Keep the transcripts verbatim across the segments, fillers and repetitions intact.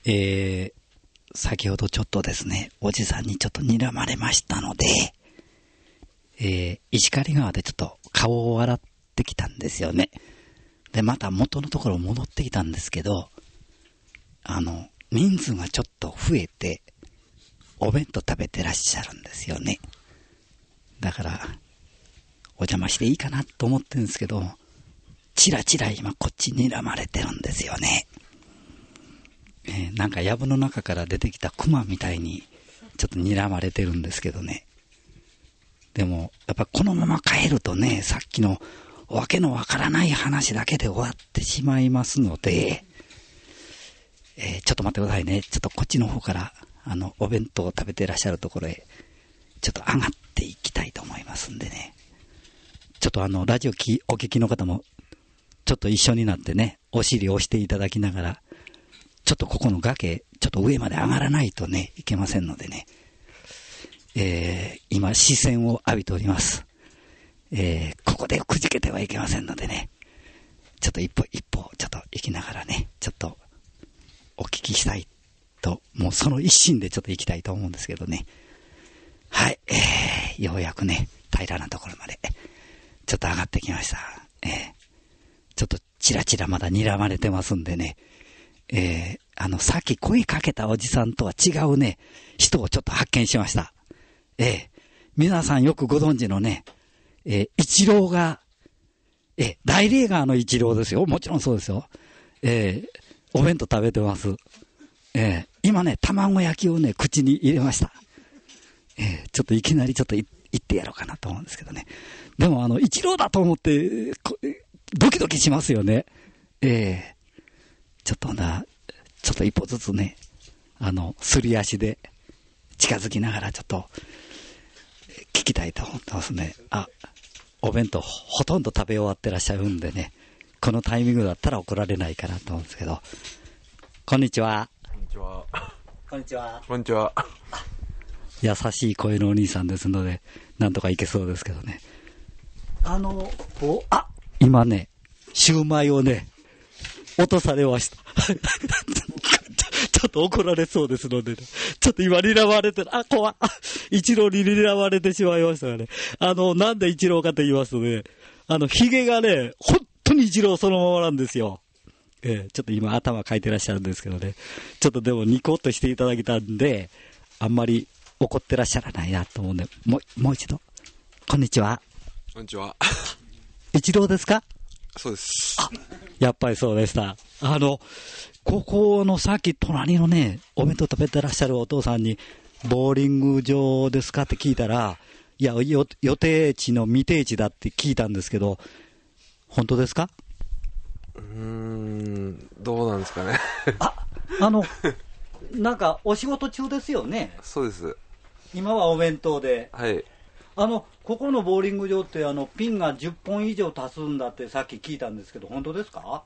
えー、先ほどちょっとですね、おじさんにちょっと睨まれましたので、えー、石狩川でちょっと顔を洗ってきたんですよね。で、また元のところ戻ってきたんですけど、あの、人数がちょっと増えて、お弁当食べてらっしゃるんですよね。だから、お邪魔していいかなと思ってるんですけど、チラチラ今こっちに睨まれてるんですよね。えー、なんか藪の中から出てきたクマみたいにちょっと睨まれてるんですけどね。でもやっぱこのまま帰るとね、さっきのわけのわからない話だけで終わってしまいますので、えー、ちょっと待ってくださいね。ちょっとこっちの方からあのお弁当を食べていらっしゃるところへちょっと上がっていきたいと思いますんでね。ちょっとあのラジオきお聞きの方もちょっと一緒になってね、お尻を押していただきながら、ちょっとここの崖ちょっと上まで上がらないとねいけませんのでね、えー、今視線を浴びております。えー、ここでくじけてはいけませんのでね、ちょっと一歩一歩ちょっと行きながらね、ちょっとお聞きしたいと、もうその一心でちょっと行きたいと思うんですけどね。はい、えー、ようやくね平らなところまでちょっと上がってきました。えー、ちょっとチラチラまだ睨まれてますんでね、えー、あのさっき声かけたおじさんとは違うね人をちょっと発見しました。えー、皆さんよくご存知のね、えー、イチローが、えー、大リーガーのイチローですよ。もちろんそうですよ。えー、お弁当食べてます。えー、今ね卵焼きをね口に入れました。えー、ちょっといきなりちょっと言ってやろうかなと思うんですけどね。でもあのイチローだと思ってドキドキしますよね。えー、ちょっとなちょっと一歩ずつね、あのすり足で近づきながらちょっと聞きたいと思ってますね。あ、お弁当ほとんど食べ終わってらっしゃるんでね、このタイミングだったら怒られないかなと思うんですけど。こんにちは。 こんにちは。 こんにちは。 こんにちは。 優しい声のお兄さんですのでなんとかいけそうですけどね。あのおあ今ねシューマイをね落とされましたちょっと怒られそうですので、ね、ちょっと今睨まれてる、あ怖っ、一郎に睨まれてしまいましたがね、あのなんで一郎かと言いますとね、あのヒゲがね本当に一郎そのままなんですよ。えー、ちょっと今頭かいてらっしゃるんですけどね、ちょっとでもニコッとしていただけたんであんまり怒ってらっしゃらないなと思うんで、もう、もう一度こんにちは。 こんにちは。 一郎ですか？ そうです。 あ、やっぱりそうでした。あのここのさっき隣のねお弁当食べてらっしゃるお父さんにボーリング場ですかって聞いたら、いや予定地の未定地だって聞いたんですけど本当ですか？ うーん、どうなんですかね。 あ、あのなんかお仕事中ですよね。 そうです。 今はお弁当で。 はい。 あのここのボーリング場ってあのピンがじゅっぽん以上足すんだってさっき聞いたんですけど本当ですか？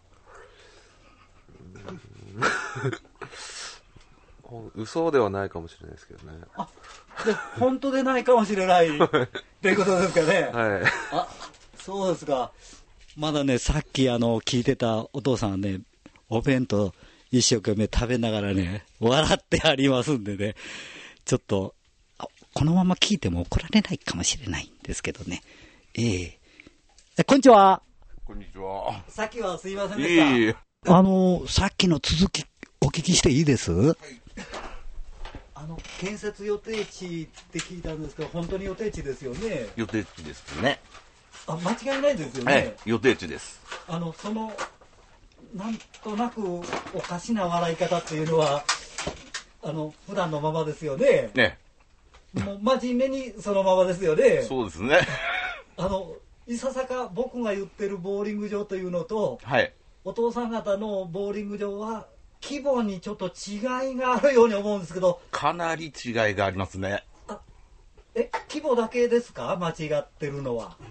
嘘ではないかもしれないですけどね。 あ、で本当でないかもしれないっていうことですかね。 はい。 あ、そうですか。まだねさっきあの聞いてたお父さんはねお弁当一生懸命食べながらね笑ってありますんでね、ちょっとこのまま聞いても怒られないかもしれないんですけどね。えー、えこんにちは。 こんにちは。 さっきはすいませんでした。 いい。 あのさっきの続きお聞きしていいです？はい、あの建設予定地って聞いたんですけど本当に予定地ですよね？ 予定地ですね。 あ、間違いないですよね。 はい、予定地です。 あのそのなんとなくおかしな笑い方っていうのはあの普段のままですよね。 ね。 もう真面目にそのままですよね。 そうですね。 あのいささか僕が言ってるボーリング場というのと、 はい。 お父さん方のボーリング場は規模にちょっと違いがあるように思うんですけど。 かなり違いがありますね。 あ、え、規模だけですか？間違ってるのは。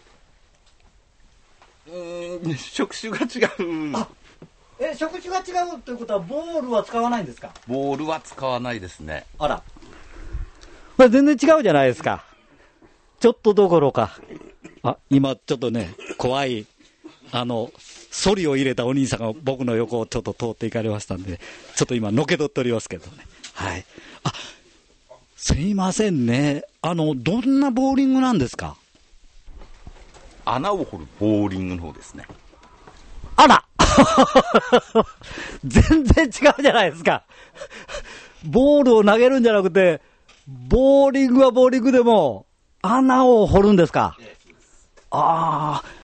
うーん、職種が違う。 あ、え、職種が違うということはボールは使わないんですか？ ボールは使わないですね。 あら、これ全然違うじゃないですか。ちょっとどころか。あ、今ちょっとね怖いあのソリを入れたお兄さんが僕の横をちょっと通っていかれましたんで、ちょっと今のけ取っておりますけどね。はい。あ、すいませんね。あの、どんなボーリングなんですか？ 穴を掘るボーリングの方ですね。 あら全然違うじゃないですか。ボールを投げるんじゃなくて、ボーリングはボーリングでも、穴を掘るんですか？ああ、